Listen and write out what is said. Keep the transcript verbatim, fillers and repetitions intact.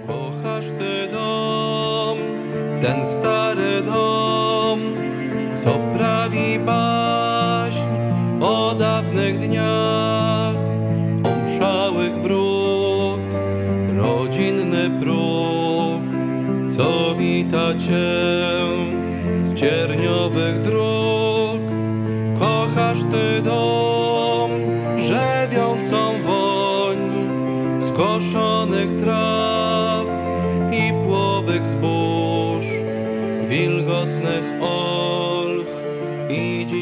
Kochasz ty dom, ten stary dom, co prawi baśń o dawnych dniach, o mszałych wrót, rodzinny próg, co wita cię z cierniowych dróg. Kochasz ty dom, rzewiącą woń skoszonych traw i płowych zbóż, wilgotnych olch i